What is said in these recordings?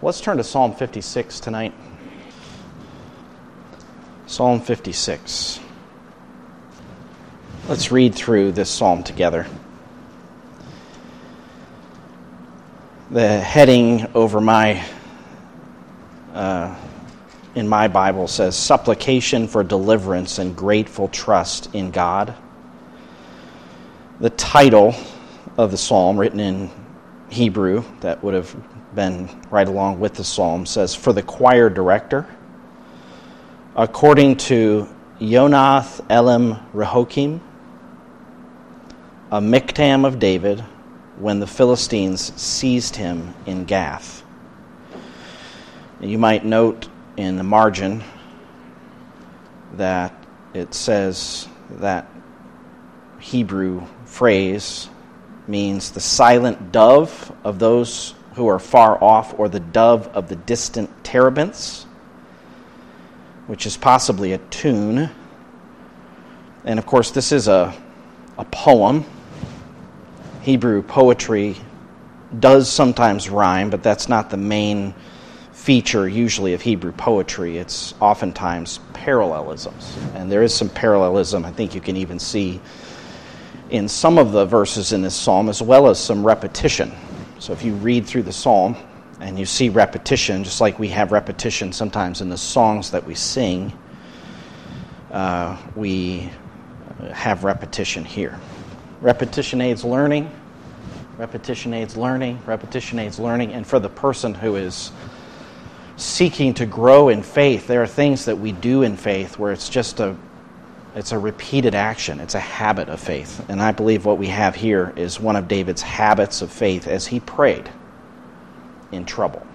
Let's turn to Psalm 56 tonight. Psalm 56. Let's read through this psalm together. The heading over in my Bible says, Supplication for Deliverance and Grateful Trust in God. The title of the psalm, written in Hebrew, that would have been right along with the psalm, says, For the choir director, according to Yonath Elam Rehokim, a miktam of David, when the Philistines seized him in Gath. And you might note in the margin that it says that Hebrew phrase means the silent dove of those who are far off, or the dove of the distant terebinths, which is possibly a tune. And of course, this is a poem. Hebrew poetry does sometimes rhyme, but that's not the main feature usually of Hebrew poetry. It's oftentimes parallelisms. And there is some parallelism, I think you can even see in some of the verses in this psalm, as well as some repetition. So if you read through the psalm and you see repetition, just like we have repetition sometimes in the songs that we sing, we have repetition here. Repetition aids learning. Repetition aids learning. Repetition aids learning. And for the person who is seeking to grow in faith, there are things that we do in faith where it's just it's a repeated action. It's a habit of faith. And I believe what we have here is one of David's habits of faith as he prayed in trouble.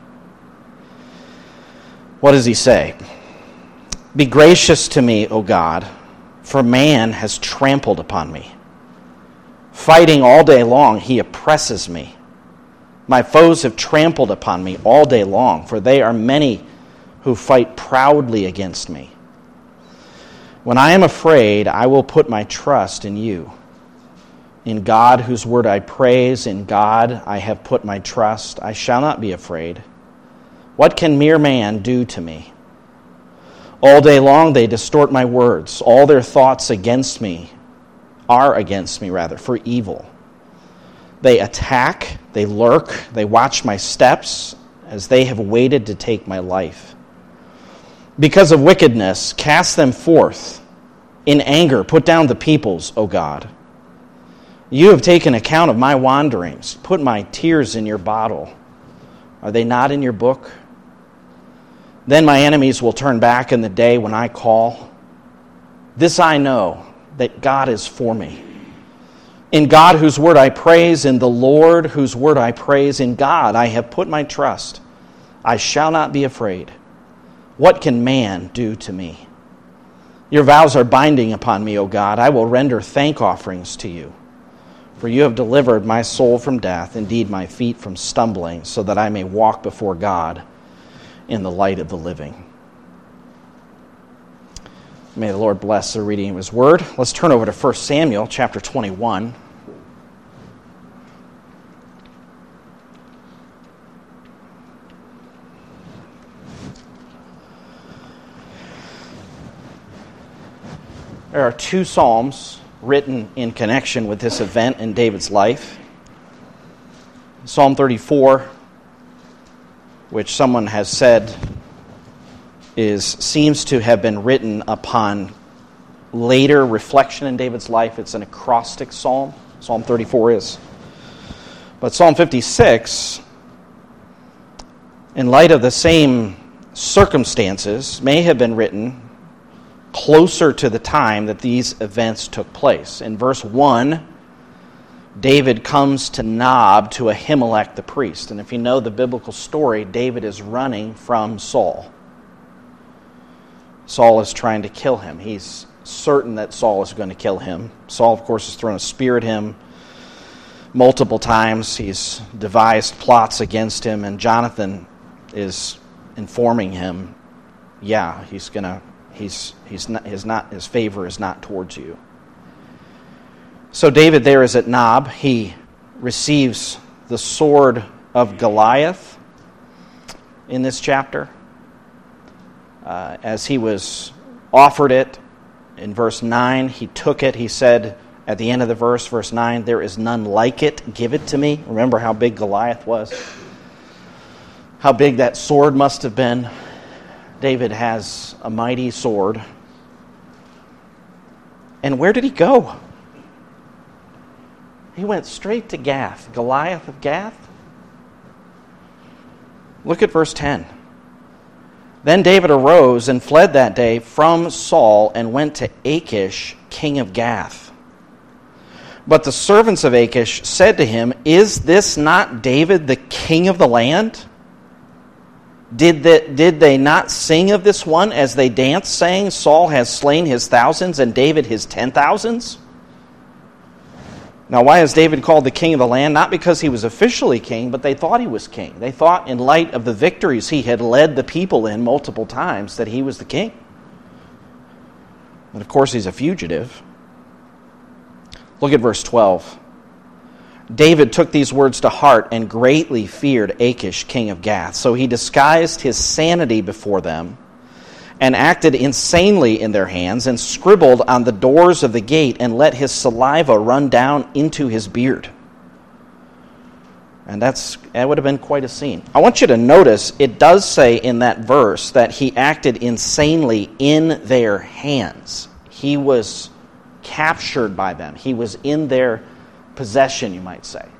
What does he say? Be gracious to me, O God, for man has trampled upon me. Fighting all day long, he oppresses me. My foes have trampled upon me all day long, for they are many who fight proudly against me. When I am afraid, I will put my trust in you. In God, whose word I praise, in God I have put my trust. I shall not be afraid. What can mere man do to me? All day long they distort my words. All their thoughts are against me, for evil. They attack, they lurk, they watch my steps, as they have waited to take my life. Because of wickedness, cast them forth. In anger, put down the peoples, O God. You have taken account of my wanderings. Put my tears in your bottle. Are they not in your book? Then my enemies will turn back in the day when I call. This I know, that God is for me. In God, whose word I praise, in the Lord, whose word I praise, in God I have put my trust. I shall not be afraid. What can man do to me? Your vows are binding upon me, O God. I will render thank offerings to you. For you have delivered my soul from death, indeed my feet from stumbling, so that I may walk before God in the light of the living. May the Lord bless the reading of his word. Let's turn over to 1 Samuel chapter 21. There are two psalms written in connection with this event in David's life. Psalm 34, which someone has said seems to have been written upon later reflection in David's life. It's an acrostic psalm. Psalm 34 is. But Psalm 56, in light of the same circumstances, may have been written closer to the time that these events took place. In verse 1, David comes to Nob to Ahimelech the priest. And if you know the biblical story, David is running from Saul. Saul is trying to kill him. He's certain that Saul is going to kill him. Saul, of course, has thrown a spear at him multiple times. He's devised plots against him, and Jonathan is informing him, his favor is not towards you. So David there is at Nob. He receives the sword of Goliath, in this chapter. As he was offered it in verse 9, he took it. He said at the end of the verse 9, "There is none like it. Give it to me." Remember how big Goliath was? How big that sword must have been. David has a mighty sword. And where did he go? He went straight to Gath, Goliath of Gath. Look at verse 10. "Then David arose and fled that day from Saul and went to Achish, king of Gath. But the servants of Achish said to him, 'Is this not David, the king of the land? Did they not sing of this one as they danced, saying, Saul has slain his thousands and David his 10,000s? Now, why is David called the king of the land? Not because he was officially king, but they thought he was king. They thought, in light of the victories he had led the people in multiple times, that he was the king. And of course, he's a fugitive. Look at verse 12. David took these words to heart and greatly feared Achish, king of Gath. So he disguised his sanity before them and acted insanely in their hands and scribbled on the doors of the gate and let his saliva run down into his beard. And that would have been quite a scene. I want you to notice it does say in that verse that he acted insanely in their hands. He was captured by them. He was in their possession, you might say.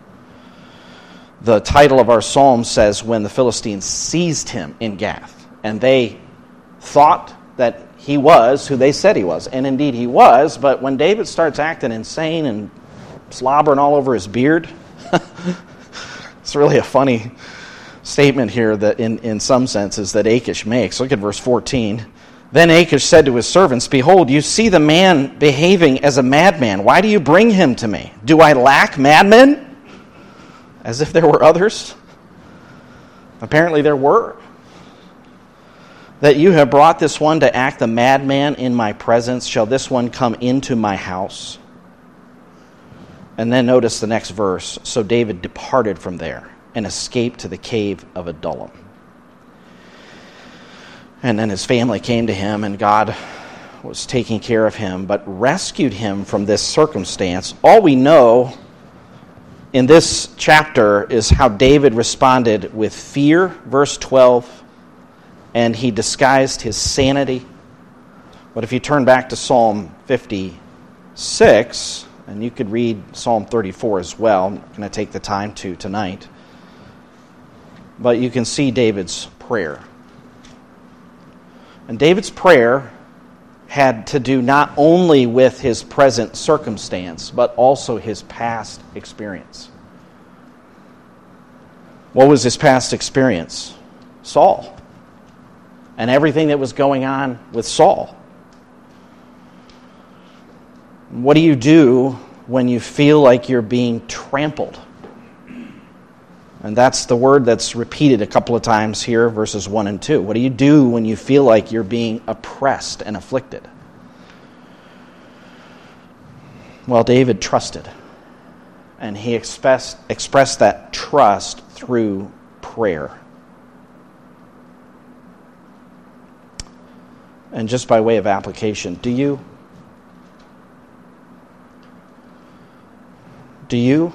The title of our psalm says, "When the Philistines seized him in Gath," and they thought that he was who they said he was, and indeed he was. But when David starts acting insane and slobbering all over his beard, it's really a funny statement here that in some senses that Achish makes. Look at verse 14. "Then Achish said to his servants, 'Behold, you see the man behaving as a madman. Why do you bring him to me? Do I lack madmen?'" As if there were others. Apparently there were. "That you have brought this one to act the madman in my presence. Shall this one come into my house?" And then notice the next verse. "So David departed from there and escaped to the cave of Adullam." And then his family came to him, and God was taking care of him, but rescued him from this circumstance. All we know in this chapter is how David responded with fear, verse 12, and he disguised his sanity. But if you turn back to Psalm 56, and you could read Psalm 34 as well, I'm not going to take the time to tonight, but you can see David's prayer. And David's prayer had to do not only with his present circumstance, but also his past experience. What was his past experience? Saul. And everything that was going on with Saul. What do you do when you feel like you're being trampled? And that's the word that's repeated a couple of times here, verses 1 and 2. What do you do when you feel like you're being oppressed and afflicted? Well, David trusted. And he expressed that trust through prayer. And just by way of application, do you? Do you?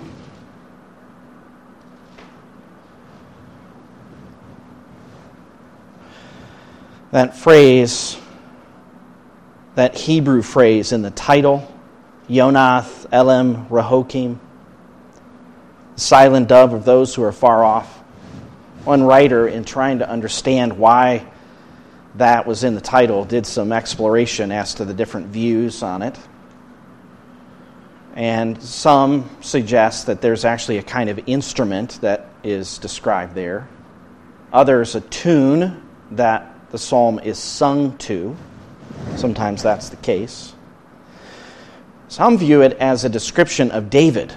That phrase, that Hebrew phrase in the title, Yonath Elam Rehokim, silent dove of those who are far off. One writer, in trying to understand why that was in the title, did some exploration as to the different views on it. And some suggest that there's actually a kind of instrument that is described there. Others, a tune that the psalm is sung to. Sometimes that's the case. Some view it as a description of David.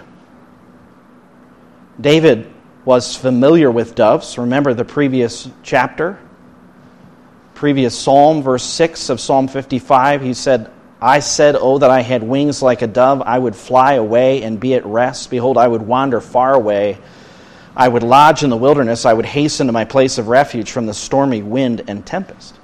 David was familiar with doves. Remember the previous chapter? Previous psalm, verse 6 of Psalm 55, he said, "I said, oh, that I had wings like a dove, I would fly away and be at rest. Behold, I would wander far away I would lodge in the wilderness. I would hasten to my place of refuge from the stormy wind and tempest.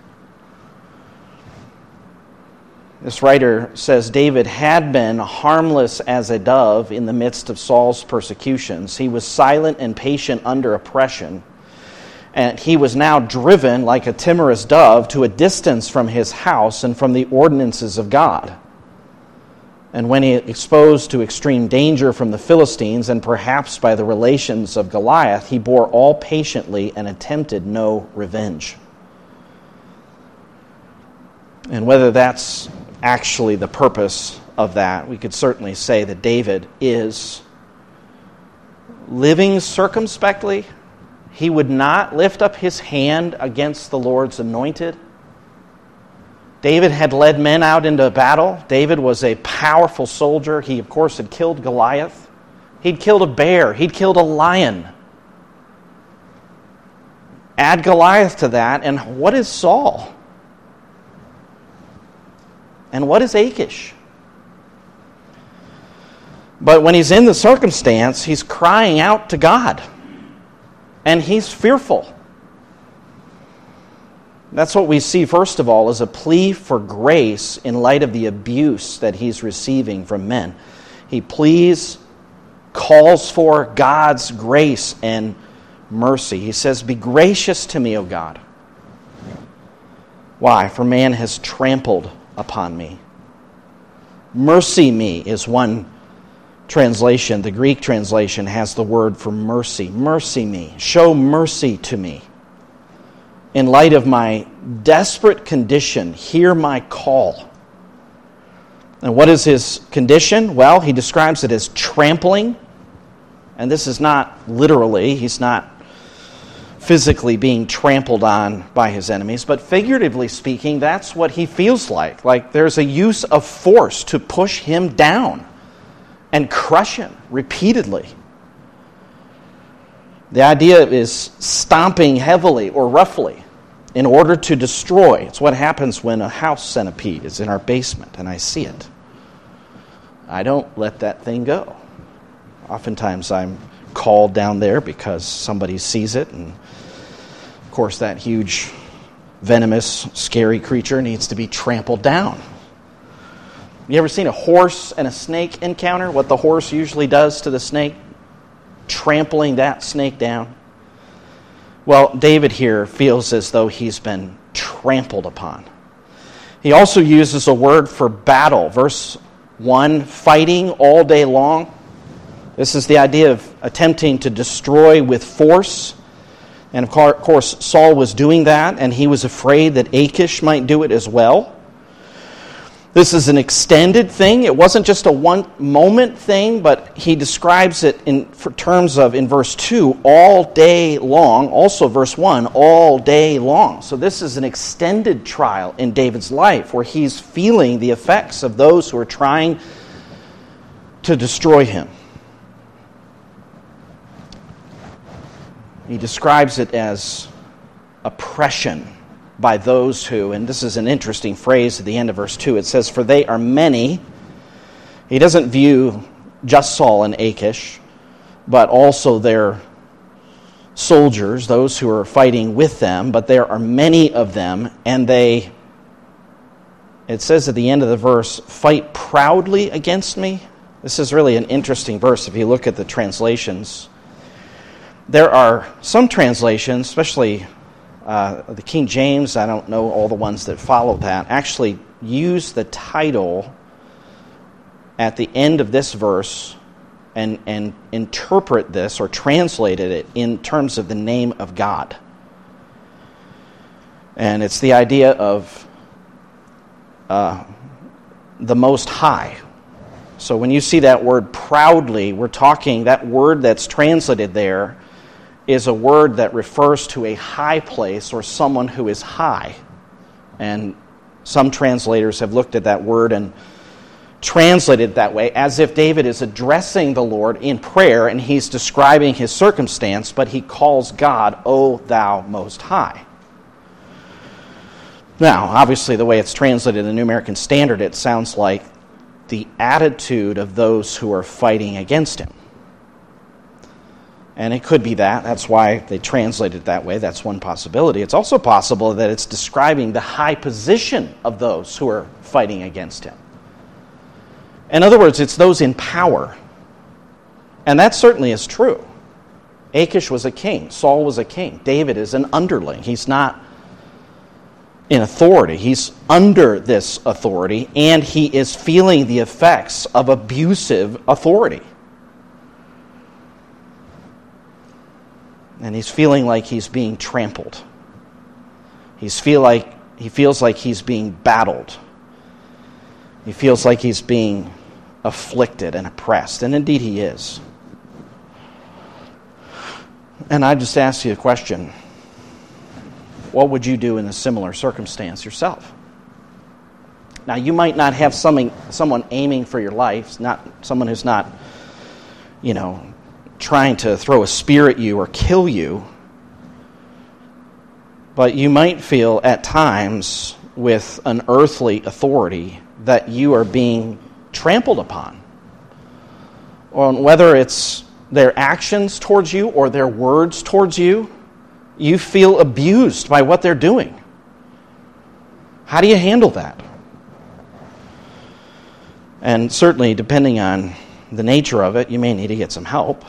This writer says David had been harmless as a dove in the midst of Saul's persecutions. He was silent and patient under oppression. And he was now driven like a timorous dove to a distance from his house and from the ordinances of God. And when he exposed to extreme danger from the Philistines and perhaps by the relations of Goliath, he bore all patiently and attempted no revenge. And whether that's actually the purpose of that, we could certainly say that David is living circumspectly. He would not lift up his hand against the Lord's anointed. David had led men out into battle. David was a powerful soldier. He, of course, had killed Goliath. He'd killed a bear. He'd killed a lion. Add Goliath to that, and what is Saul? And what is Achish? But when he's in the circumstance, he's crying out to God. And he's fearful. That's what we see, first of all, as a plea for grace in light of the abuse that he's receiving from men. He pleads, calls for God's grace and mercy. He says, "Be gracious to me, O God." Why? For man has trampled upon me. Mercy me is one translation. The Greek translation has the word for mercy. Mercy me. Show mercy to me. In light of my desperate condition, hear my call. And what is his condition? Well, he describes it as trampling. And this is not literally, he's not physically being trampled on by his enemies, but figuratively speaking, that's what he feels like. Like there's a use of force to push him down and crush him repeatedly. The idea is stomping heavily or roughly in order to destroy. It's what happens when a house centipede is in our basement and I see it. I don't let that thing go. Oftentimes I'm called down there because somebody sees it, and of course that huge, venomous, scary creature needs to be trampled down. You ever seen a horse and a snake encounter? What the horse usually does to the snake? Trampling that snake down. Well, David here feels as though he's been trampled upon. He also uses a word for battle. Verse 1, fighting all day long. This is the idea of attempting to destroy with force. And of course, Saul was doing that, and he was afraid that Achish might do it as well. This is an extended thing. It wasn't just a one-moment thing, but he describes it in terms of, in verse 2, all day long. Also verse 1, all day long. So this is an extended trial in David's life where he's feeling the effects of those who are trying to destroy him. He describes it as oppression by those who, and this is an interesting phrase at the end of verse 2, it says, "For they are many." He doesn't view just Saul and Achish, but also their soldiers, those who are fighting with them, but there are many of them, and they, it says at the end of the verse, "fight proudly against me." This is really an interesting verse if you look at the translations. There are some translations, especially the King James, I don't know all the ones that follow that, actually use the title at the end of this verse and interpret this or translated it in terms of the name of God. And it's the idea of the Most High. So when you see that word proudly, we're talking, that word that's translated there is a word that refers to a high place or someone who is high. And some translators have looked at that word and translated it that way, as if David is addressing the Lord in prayer and he's describing his circumstance, but he calls God, "O thou most high." Now, obviously the way it's translated in the New American Standard, it sounds like the attitude of those who are fighting against him. And it could be that. That's why they translate it that way. That's one possibility. It's also possible that it's describing the high position of those who are fighting against him. In other words, it's those in power. And that certainly is true. Achish was a king. Saul was a king. David is an underling. He's not in authority. He's under this authority, and he is feeling the effects of abusive authority. And he's feeling like he's being trampled. He feels like he's being battled. He feels like he's being afflicted and oppressed. And indeed he is. And I just ask you a question. What would you do in a similar circumstance yourself? Now, you might not have someone aiming for your life, not someone who's not, trying to throw a spear at you or kill you. But you might feel at times with an earthly authority that you are being trampled upon. Or whether it's their actions towards you or their words towards you, you feel abused by what they're doing. How do you handle that? And certainly, depending on the nature of it, you may need to get some help.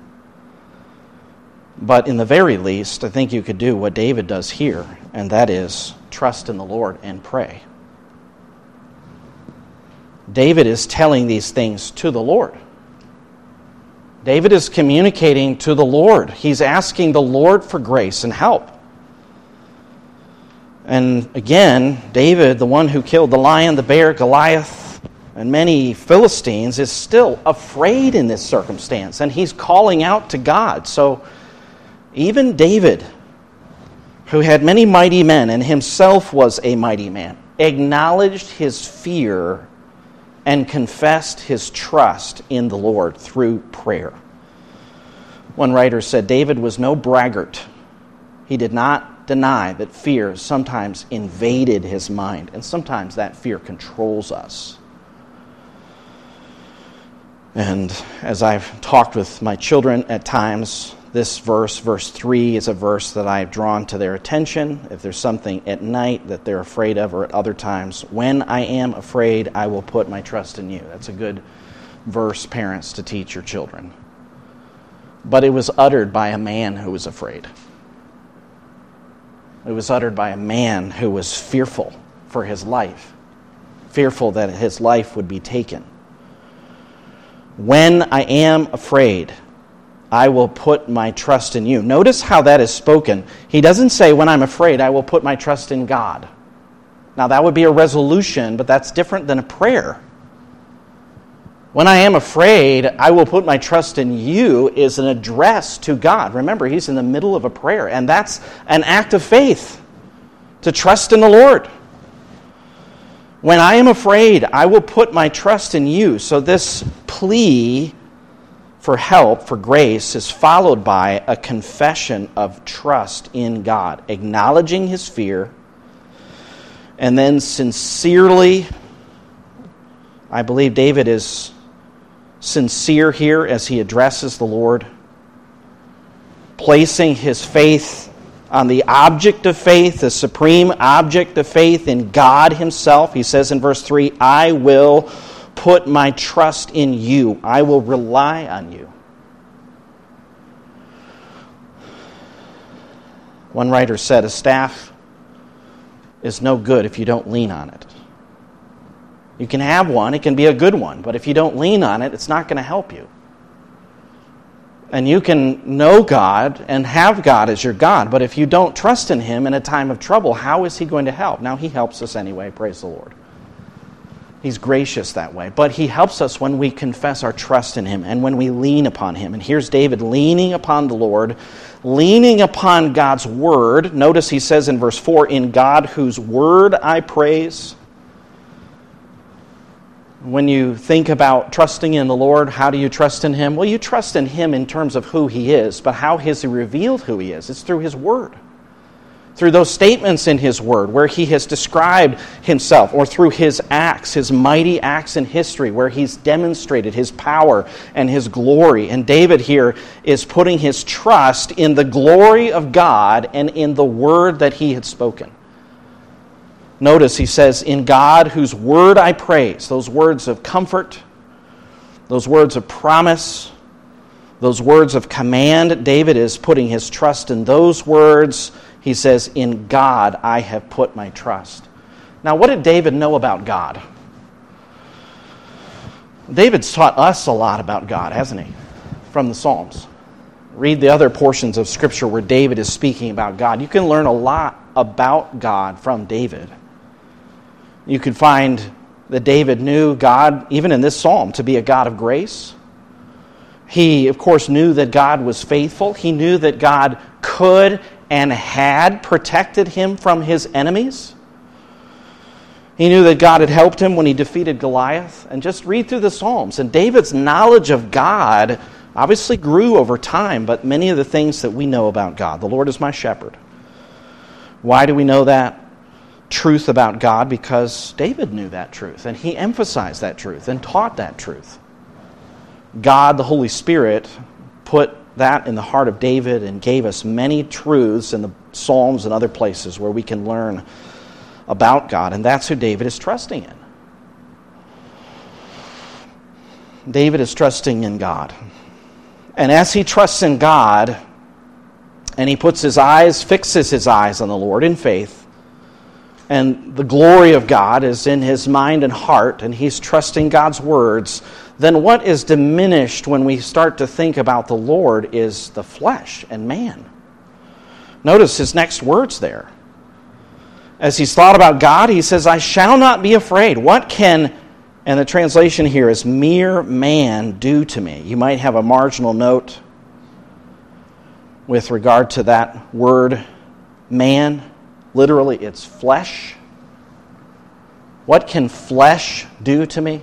But in the very least, I think you could do what David does here, and that is trust in the Lord and pray. David is telling these things to the Lord. David is communicating to the Lord. He's asking the Lord for grace and help. And again, David, the one who killed the lion, the bear, Goliath, and many Philistines, is still afraid in this circumstance, and he's calling out to God. So even David, who had many mighty men and himself was a mighty man, acknowledged his fear and confessed his trust in the Lord through prayer. One writer said David was no braggart. He did not deny that fear sometimes invaded his mind, and sometimes that fear controls us. And as I've talked with my children at times, this verse 3, is a verse that I've drawn to their attention. If there's something at night that they're afraid of, or at other times, when I am afraid, I will put my trust in you. That's a good verse, parents, to teach your children. But it was uttered by a man who was afraid. It was uttered by a man who was fearful for his life, fearful that his life would be taken. When I am afraid, I will put my trust in you. Notice how that is spoken. He doesn't say, when I'm afraid, I will put my trust in God. Now, that would be a resolution, but that's different than a prayer. When I am afraid, I will put my trust in you is an address to God. Remember, he's in the middle of a prayer, and that's an act of faith, to trust in the Lord. When I am afraid, I will put my trust in you. So this plea for help, for grace, is followed by a confession of trust in God, acknowledging his fear, and then sincerely, I believe David is sincere here as he addresses the Lord, placing his faith on the object of faith, the supreme object of faith in God himself. He says in verse 3, I will put my trust in you. I will rely on you. One writer said, a staff is no good if you don't lean on it. You can have one, it can be a good one, but if you don't lean on it, it's not going to help you. And you can know God and have God as your God, but if you don't trust in him in a time of trouble, how is he going to help? Now, he helps us anyway, praise the Lord. He's gracious that way. But he helps us when we confess our trust in him and when we lean upon him. And here's David leaning upon the Lord, leaning upon God's word. Notice he says in verse 4, in God whose word I praise. When you think about trusting in the Lord, how do you trust in him? Well, you trust in him in terms of who he is, but how has he revealed who he is? It's through his word. through those statements in his word where he has described himself, or through his acts, his mighty acts in history where he's demonstrated his power and his glory. And David here is putting his trust in the glory of God and in the word that he had spoken. Notice he says, in God whose word I praise, those words of comfort, those words of promise, those words of command. David is putting his trust in those words. He says, in God I have put my trust. Now, what did David know about God? David's taught us a lot about God, hasn't he? From the Psalms. Read the other portions of Scripture where David is speaking about God. You can learn a lot about God from David. You can find that David knew God, even in this psalm, to be a God of grace. He, of course, knew that God was faithful. He knew that God could and had protected him from his enemies. He knew that God had helped him when he defeated Goliath. And just read through the Psalms. And David's knowledge of God obviously grew over time, but many of the things that we know about God, the Lord is my shepherd. Why do we know that truth about God? Because David knew that truth, and he emphasized that truth and taught that truth. God, the Holy Spirit, put that in the heart of David and gave us many truths in the Psalms and other places where we can learn about God, and that's who David is trusting in. David is trusting in God. And as he trusts in God, and he fixes his eyes on the Lord in faith, and the glory of God is in his mind and heart, and he's trusting God's words, then what is diminished when we start to think about the Lord is the flesh and man. Notice his next words there. As he's thought about God, he says, I shall not be afraid. What can, and the translation here is, mere man do to me? You might have a marginal note with regard to that word, man. Literally, it's flesh. What can flesh do to me?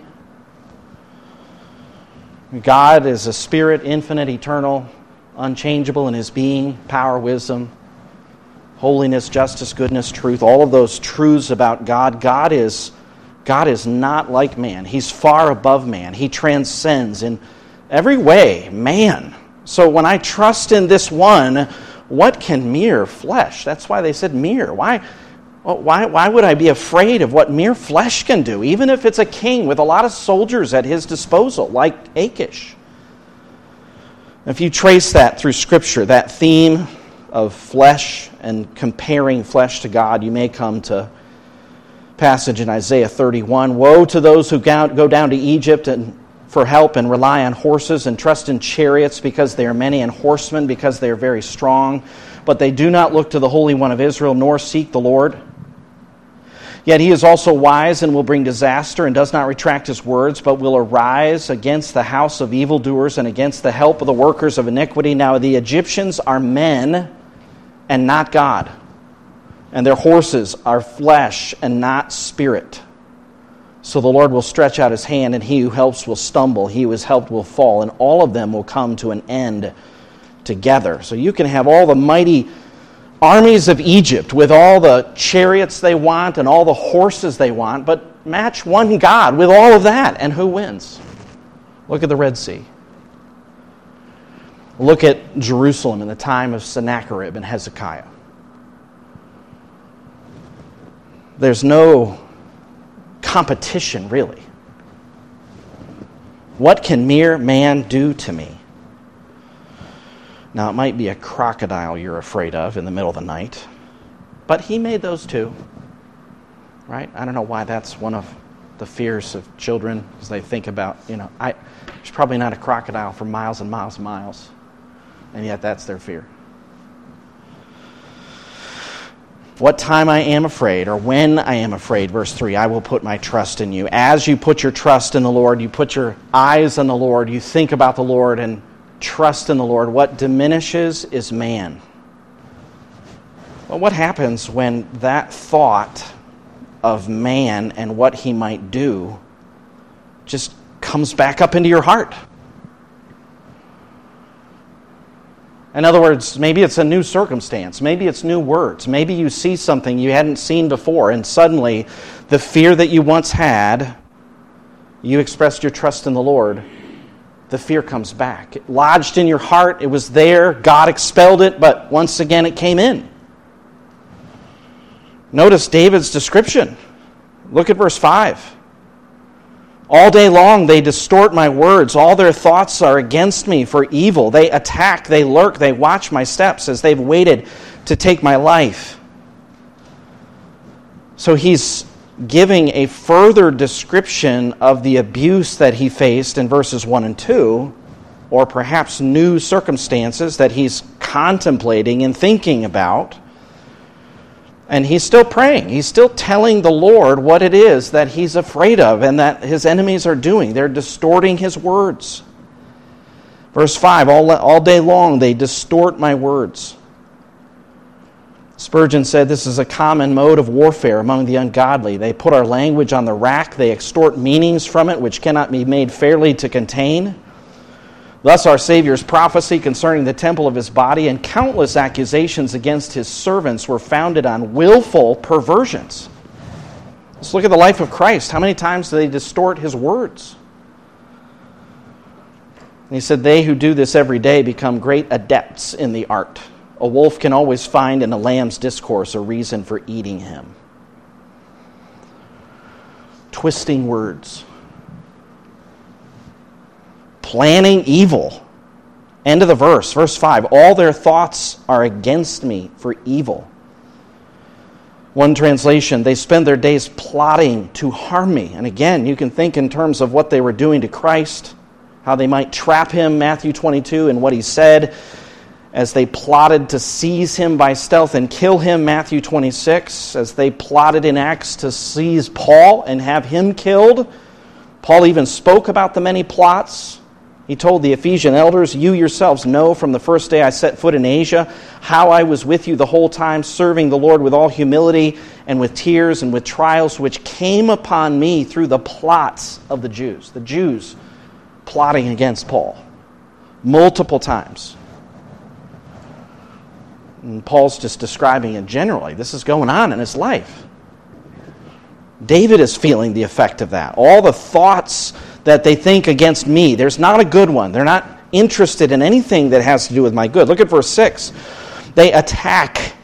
God is a spirit, infinite, eternal, unchangeable in his being, power, wisdom, holiness, justice, goodness, truth, all of those truths about God. God is not like man. He's far above man. He transcends in every way man. So when I trust in this one, what can mere flesh? That's why they said mere. Why would I be afraid of what mere flesh can do, even if it's a king with a lot of soldiers at his disposal, like Achish? If you trace that through Scripture, that theme of flesh and comparing flesh to God, you may come to passage in Isaiah 31. Woe to those who go down to Egypt and for help and rely on horses and trust in chariots because they are many, and horsemen because they are very strong. But they do not look to the Holy One of Israel, nor seek the Lord. Yet he is also wise and will bring disaster, and does not retract his words, but will arise against the house of evildoers and against the help of the workers of iniquity. Now the Egyptians are men and not God, and their horses are flesh and not spirit. So the Lord will stretch out his hand, and he who helps will stumble. He who is helped will fall, and all of them will come to an end together. So you can have all the mighty armies of Egypt with all the chariots they want and all the horses they want, but match one God with all of that, and who wins? Look at the Red Sea. Look at Jerusalem in the time of Sennacherib and Hezekiah. There's no competition, really. What can mere man do to me? Now, it might be a crocodile you're afraid of in the middle of the night, but he made those too, right? I don't know why that's one of the fears of children as they think about, there's probably not a crocodile for miles and miles and miles, and yet that's their fear. What time I am afraid, or when I am afraid, verse 3, I will put my trust in you. As you put your trust in the Lord, you put your eyes on the Lord, you think about the Lord and trust in the Lord. What diminishes is man. Well, what happens when that thought of man and what he might do just comes back up into your heart? In other words, maybe it's a new circumstance. Maybe it's new words. Maybe you see something you hadn't seen before, and suddenly the fear that you once had, you expressed your trust in the Lord, the fear comes back. It lodged in your heart. It was there. God expelled it, but once again it came in. Notice David's description. Look at verse 5. All day long they distort my words. All their thoughts are against me for evil. They attack, they lurk, they watch my steps as they've waited to take my life. So he's giving a further description of the abuse that he faced in verses 1 and 2, or perhaps new circumstances that he's contemplating and thinking about. And he's still praying. He's still telling the Lord what it is that he's afraid of and that his enemies are doing. They're distorting his words. Verse 5, all day long they distort my words. Spurgeon said this is a common mode of warfare among the ungodly. They put our language on the rack. They extort meanings from it which cannot be made fairly to contain. Thus our Savior's prophecy concerning the temple of his body and countless accusations against his servants were founded on willful perversions. Let's look at the life of Christ. How many times do they distort his words? And he said, they who do this every day become great adepts in the art. A wolf can always find in a lamb's discourse a reason for eating him. Twisting words. Planning evil. End of the verse, verse 5. All their thoughts are against me for evil. One translation, they spend their days plotting to harm me. And again, you can think in terms of what they were doing to Christ, how they might trap him, Matthew 22, and what he said, as they plotted to seize him by stealth and kill him, Matthew 26, as they plotted in Acts to seize Paul and have him killed. Paul even spoke about the many plots. He told the Ephesian elders, you yourselves know from the first day I set foot in Asia how I was with you the whole time, serving the Lord with all humility and with tears and with trials which came upon me through the plots of the Jews. The Jews plotting against Paul multiple times. And Paul's just describing it generally. This is going on in his life. David is feeling the effect of that. All the thoughts that they think against me, there's not a good one. They're not interested in anything that has to do with my good. Look at verse 6. They attack.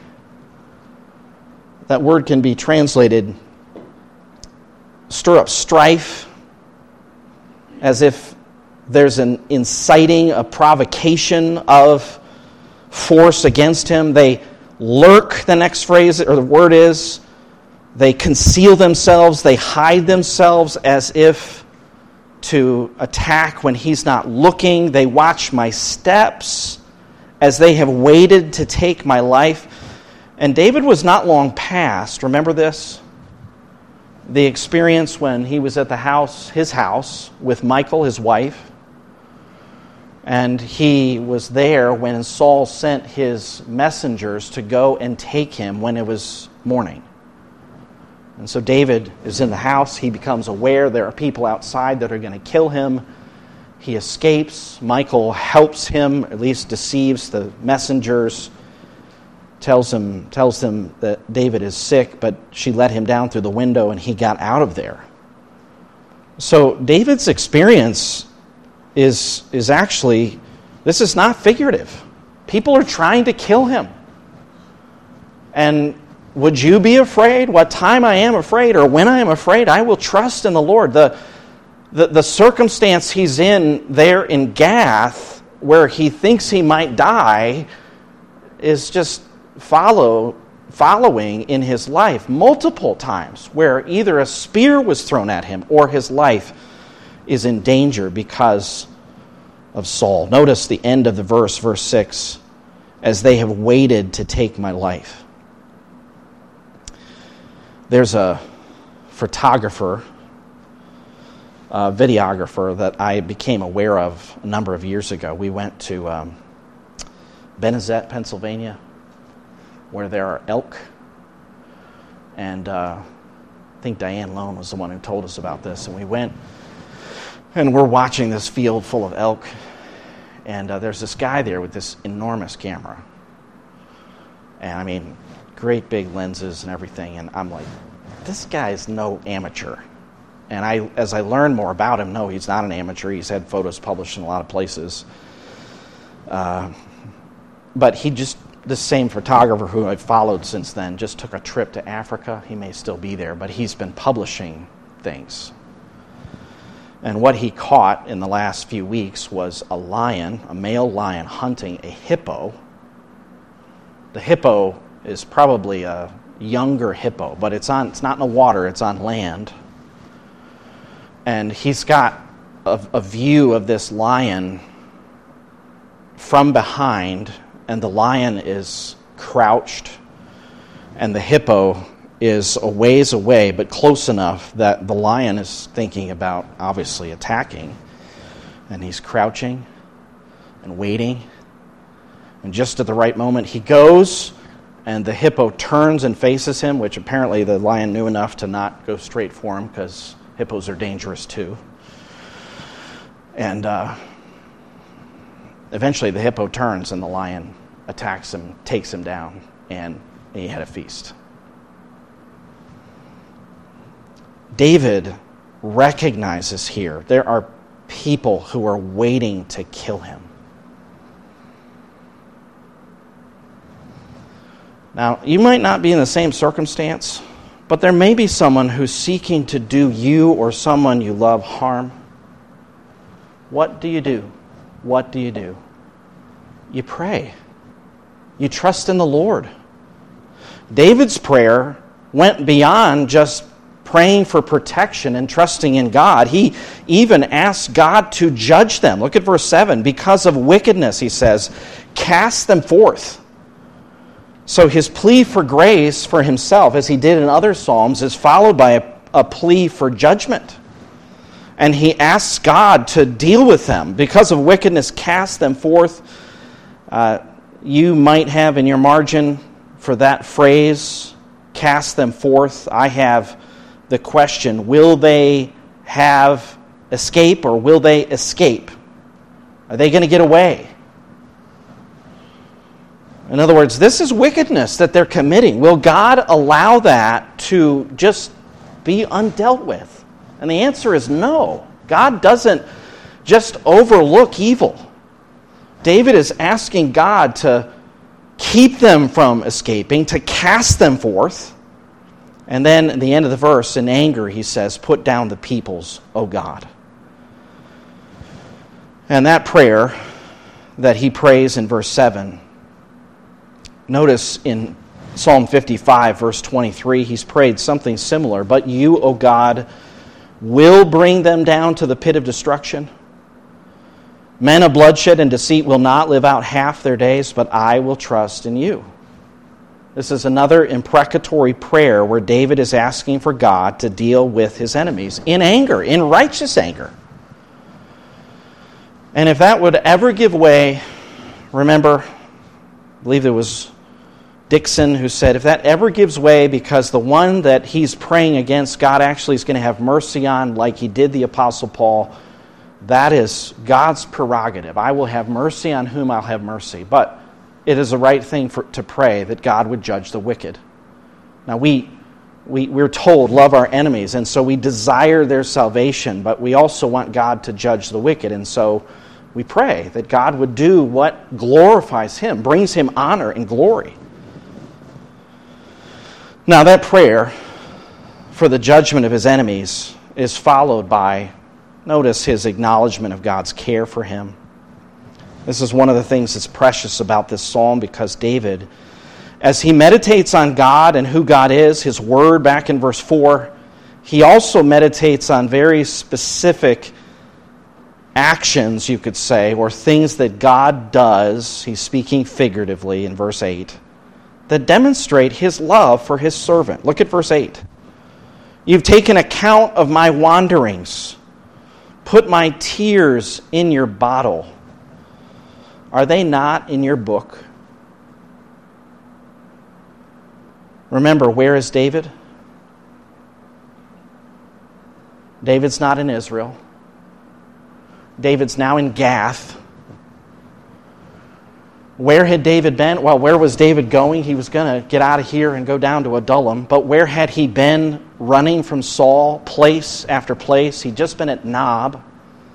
That word can be translated stir up strife, as if there's an inciting, a provocation of force against him. They lurk, the next phrase or the word is. They conceal themselves, they hide themselves as if to attack when he's not looking. They watch my steps as they have waited to take my life. And David was not long past, remember this? The experience when he was at his house, with Michal, his wife. And he was there when Saul sent his messengers to go and take him when it was morning. And so David is in the house. He becomes aware there are people outside that are going to kill him. He escapes. Michal helps him, at least deceives the messengers, tells them that David is sick, but she let him down through the window and he got out of there. So David's experience is actually, this is not figurative. People are trying to kill him. And would you be afraid? What time I am afraid, or when I am afraid, I will trust in the Lord. The circumstance he's in there in Gath, where he thinks he might die, is just following in his life multiple times, where either a spear was thrown at him or his life is in danger because of Saul. Notice the end of the verse, verse 6, as they have waited to take my life. There's a photographer, a videographer that I became aware of a number of years ago. We went to Benezet, Pennsylvania, where there are elk. And I think Diane Lone was the one who told us about this. And we went, and we're watching this field full of elk. And there's this guy there with this enormous camera. And I mean, great big lenses and everything. And I'm like, this guy's no amateur. And as I learned more about him, no, he's not an amateur. He's had photos published in a lot of places. But the same photographer who I've followed since then just took a trip to Africa. He may still be there, but he's been publishing things. And what he caught in the last few weeks was a male lion, hunting a hippo. The hippo is probably a younger hippo, but it's not in the water, it's on land. And he's got a view of this lion from behind, and the lion is crouched, and the hippo is a ways away, but close enough that the lion is thinking about, obviously, attacking. And he's crouching and waiting. And just at the right moment, he goes, and the hippo turns and faces him, which apparently the lion knew enough to not go straight for him, because hippos are dangerous too. And eventually the hippo turns, and the lion attacks him, takes him down, and he had a feast. David recognizes here there are people who are waiting to kill him. Now, you might not be in the same circumstance, but there may be someone who's seeking to do you or someone you love harm. What do you do? What do you do? You pray. You trust in the Lord. David's prayer went beyond just praying for protection and trusting in God. He even asked God to judge them. Look at verse 7. Because of wickedness, he says, cast them forth. So his plea for grace for himself, as he did in other Psalms, is followed by a plea for judgment. And he asks God to deal with them. Because of wickedness, cast them forth. You might have in your margin for that phrase, cast them forth, I have the question, will they have escape or will they escape? Are they going to get away? In other words, this is wickedness that they're committing. Will God allow that to just be undealt with? And the answer is no. God doesn't just overlook evil. David is asking God to keep them from escaping, to cast them forth. And then at the end of the verse, in anger, he says, put down the peoples, O God. And that prayer that he prays in verse 7, notice in Psalm 55, verse 23, he's prayed something similar. But you, O God, will bring them down to the pit of destruction. Men of bloodshed and deceit will not live out half their days, but I will trust in you. This is another imprecatory prayer where David is asking for God to deal with his enemies in anger, in righteous anger. And if that would ever give way, remember, I believe it was Dixon who said, if that ever gives way because the one that he's praying against, God actually is going to have mercy on, like he did the Apostle Paul, that is God's prerogative. I will have mercy on whom I'll have mercy. But it is the right thing to pray that God would judge the wicked. Now we're told, love our enemies, and so we desire their salvation, but we also want God to judge the wicked, and so we pray that God would do what glorifies him, brings him honor and glory. Now that prayer for the judgment of his enemies is followed by, notice his acknowledgement of God's care for him. This is one of the things that's precious about this psalm, because David, as he meditates on God and who God is, his word back in verse 4, he also meditates on very specific actions, you could say, or things that God does, he's speaking figuratively in verse 8, that demonstrate his love for his servant. Look at verse 8. You've taken account of my wanderings. Put my tears in your bottle. Are they not in your book? Remember, where is David? David's not in Israel. David's now in Gath. Where had David been? Well, where was David going? He was going to get out of here and go down to Adullam. But where had he been running from Saul, place after place? He'd just been at Nob.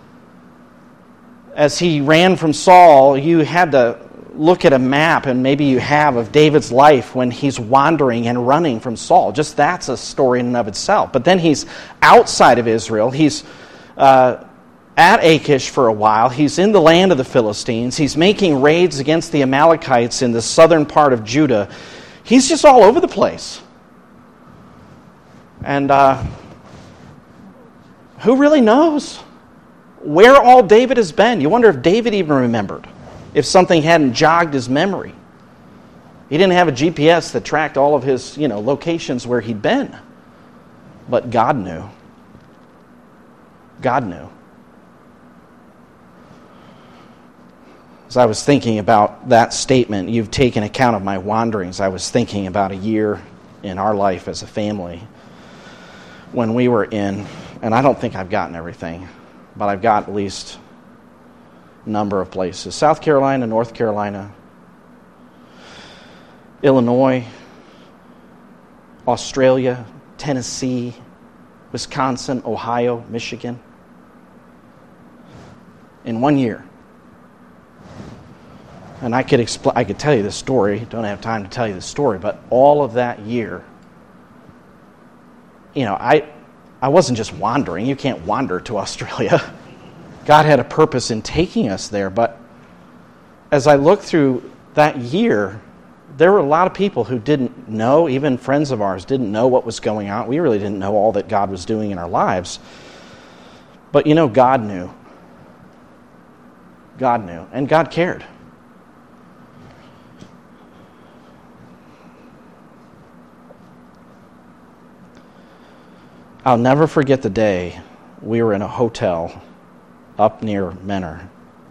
As he ran from Saul, you had to look at a map, and maybe you have, of David's life when he's wandering and running from Saul. Just that's a story in and of itself. But then he's outside of Israel. He's at Achish for a while. He's in the land of the Philistines. He's making raids against the Amalekites in the southern part of Judah. He's just all over the place. And who really knows where all David has been? You wonder if David even remembered, if something hadn't jogged his memory. He didn't have a GPS that tracked all of his, locations where he'd been. But God knew. God knew. As I was thinking about that statement, you've taken account of my wanderings, I was thinking about a year in our life as a family when we were in, and I don't think I've gotten everything, but I've got at least a number of places. South Carolina, North Carolina, Illinois, Australia, Tennessee, Wisconsin, Ohio, Michigan. In 1 year. And I could tell you this story. Don't have time to tell you the story, but all of that year, I wasn't just wandering. You can't wander to Australia. God had a purpose in taking us there, but as I looked through that year, there were a lot of people who didn't know, even friends of ours didn't know what was going on. We really didn't know all that God was doing in our lives. But God knew. God knew, and God cared. I'll never forget the day we were in a hotel up near Menor.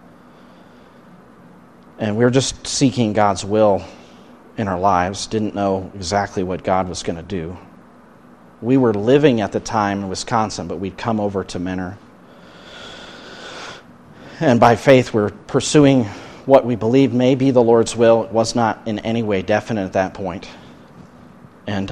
And we were just seeking God's will in our lives, didn't know exactly what God was going to do. We were living at the time in Wisconsin, but we'd come over to Menor. And by faith, we're pursuing what we believe may be the Lord's will. It was not in any way definite at that point. And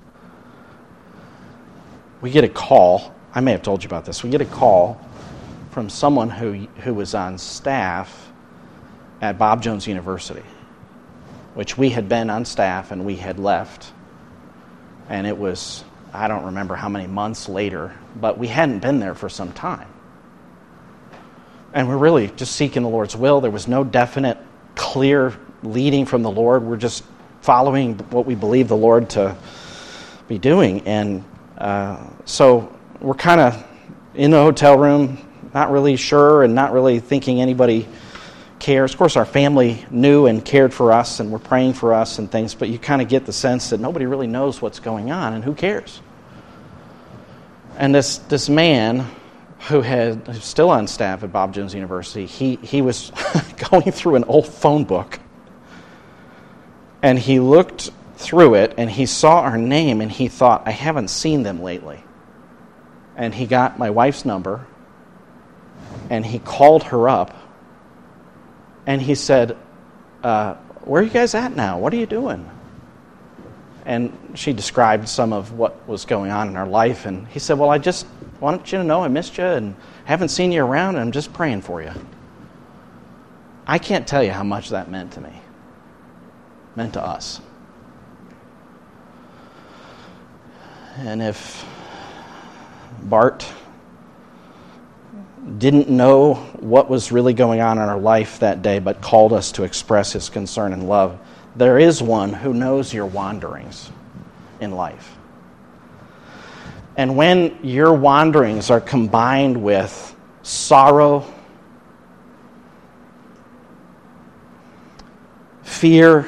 we get a call. I may have told you about this. We get a call from someone who was on staff at Bob Jones University, which we had been on staff and we had left. And it was, I don't remember how many months later, but we hadn't been there for some time. And we're really just seeking the Lord's will. There was no definite, clear leading from the Lord. We're just following what we believe the Lord to be doing. And so we're kind of in the hotel room, not really sure and not really thinking anybody cares. Of course, our family knew and cared for us and were praying for us and things, but you kind of get the sense that nobody really knows what's going on and who cares. And this man who's still on staff at Bob Jones University, he was going through an old phone book, and he looked through it and he saw our name and he thought, I haven't seen them lately. And he got my wife's number and he called her up and he said, where are you guys at now? What are you doing? And she described some of what was going on in our life, and he said, well, I just wanted you to know I missed you and haven't seen you around, and I'm just praying for you. I can't tell you how much that meant to me. Meant to us. And if Bart didn't know what was really going on in our life that day, but called us to express his concern and love, there is one who knows your wanderings in life. And when your wanderings are combined with sorrow, fear,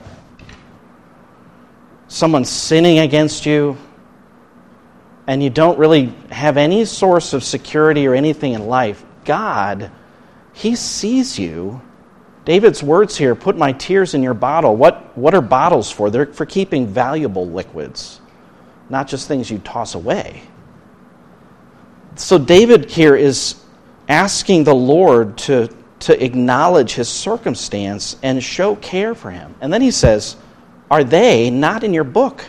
someone sinning against you, and you don't really have any source of security or anything in life, God, He sees you. David's words here, put my tears in your bottle. What are bottles for? They're for keeping valuable liquids, not just things you toss away. So David here is asking the Lord to to acknowledge his circumstance and show care for him. And then he says, are they not in your book?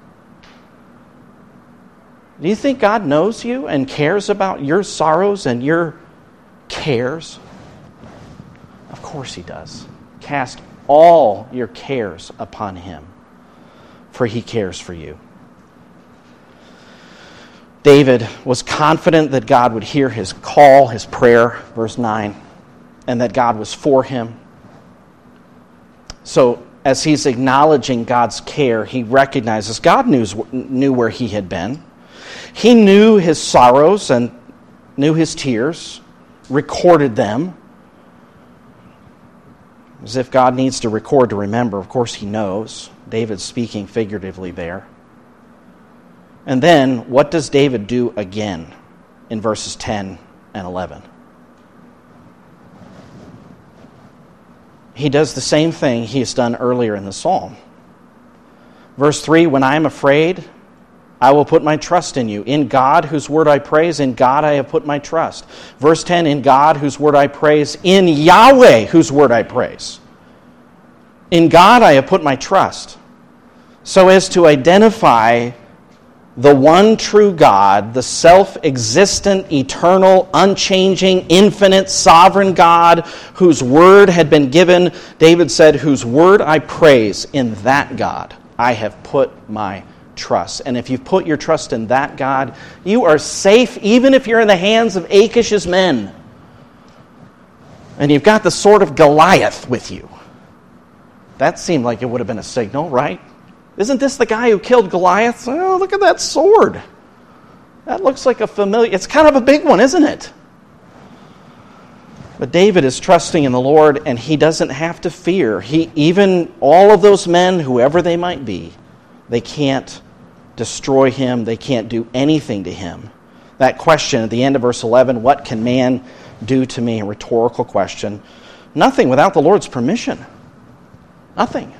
Do you think God knows you and cares about your sorrows and your cares? Of course he does. Cast all your cares upon him, for he cares for you. David was confident that God would hear his call, his prayer, verse 9, and that God was for him. So as he's acknowledging God's care, he recognizes God knew where he had been. He knew his sorrows and knew his tears, recorded them. As if God needs to record to remember. Of course he knows. David's speaking figuratively there. And then, what does David do again in verses 10 and 11? He does the same thing he has done earlier in the psalm. Verse 3, when I am afraid, I will put my trust in you. In God, whose word I praise, in God I have put my trust. Verse 10, in God, whose word I praise, in Yahweh, whose word I praise. In God I have put my trust. So as to identify the one true God, the self-existent, eternal, unchanging, infinite, sovereign God, whose word had been given, David said, whose word I praise, in that God I have put my trust. And if you've put your trust in that God, you are safe even if you're in the hands of Achish's men. And you've got the sword of Goliath with you. That seemed like it would have been a signal, right? Isn't this the guy who killed Goliath? Oh, look at that sword. That looks like a familiar... It's kind of a big one, isn't it? But David is trusting in the Lord, and he doesn't have to fear. Even all of those men, whoever they might be, they can't destroy him. They can't do anything to him. That question at the end of verse 11, what can man do to me? A rhetorical question. Nothing without the Lord's permission. Nothing.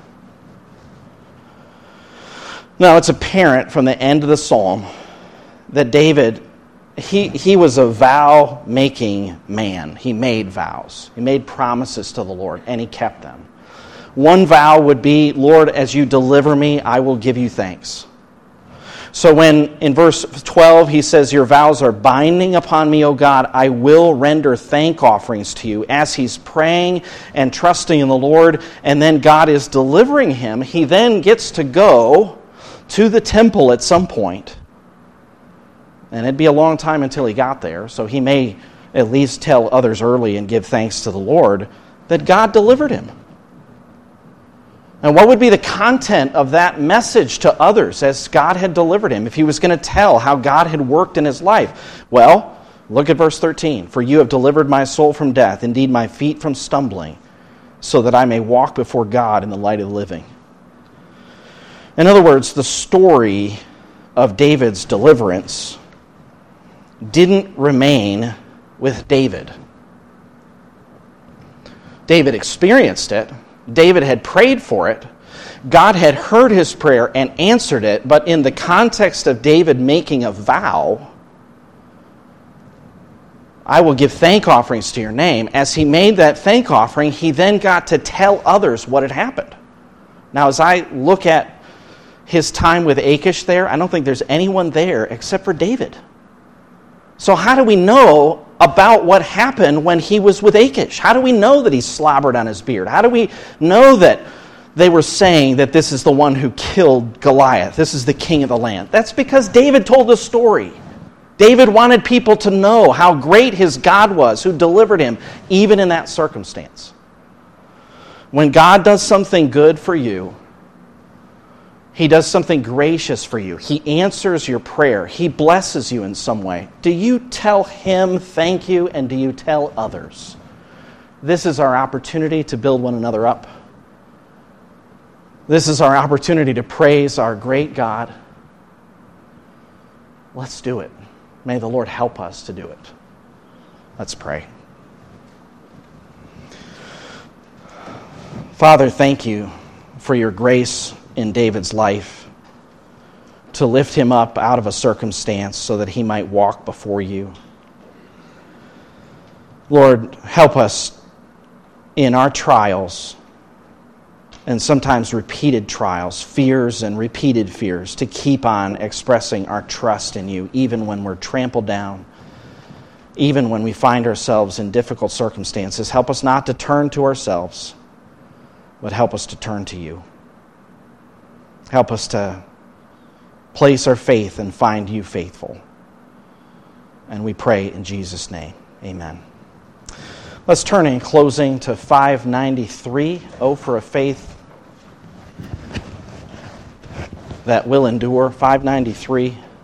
Now, it's apparent from the end of the psalm that David, he was a vow-making man. He made vows. He made promises to the Lord, and he kept them. One vow would be, Lord, as you deliver me, I will give you thanks. So when in verse 12 he says, your vows are binding upon me, O God, I will render thank offerings to you. As he's praying and trusting in the Lord, and then God is delivering him, he then gets to go to the temple at some point. And it'd be a long time until he got there, so he may at least tell others early and give thanks to the Lord that God delivered him. And what would be the content of that message to others as God had delivered him if he was going to tell how God had worked in his life? Well, look at verse 13. For you have delivered my soul from death, indeed my feet from stumbling, so that I may walk before God in the light of the living. In other words, the story of David's deliverance didn't remain with David. David experienced it. David had prayed for it. God had heard his prayer and answered it, but in the context of David making a vow, I will give thank offerings to your name. As he made that thank offering, he then got to tell others what had happened. Now, as I look at his time with Achish there, I don't think there's anyone there except for David. So how do we know about what happened when he was with Achish? How do we know that he slobbered on his beard? How do we know that they were saying that this is the one who killed Goliath? This is the king of the land. That's because David told the story. David wanted people to know how great his God was who delivered him even in that circumstance. When God does something good for you, he does something gracious for you. He answers your prayer. He blesses you in some way. Do you tell him thank you, and do you tell others? This is our opportunity to build one another up. This is our opportunity to praise our great God. Let's do it. May the Lord help us to do it. Let's pray. Father, thank you for your grace in David's life to lift him up out of a circumstance so that he might walk before you. Lord, help us in our trials, and sometimes repeated trials, fears and repeated fears, to keep on expressing our trust in you, even when we're trampled down, even when we find ourselves in difficult circumstances. Help us not to turn to ourselves, but help us to turn to you. Help us to place our faith and find you faithful. And we pray in Jesus' name. Amen. Let's turn in closing to 593, Oh, for a Faith That Will Endure. 593.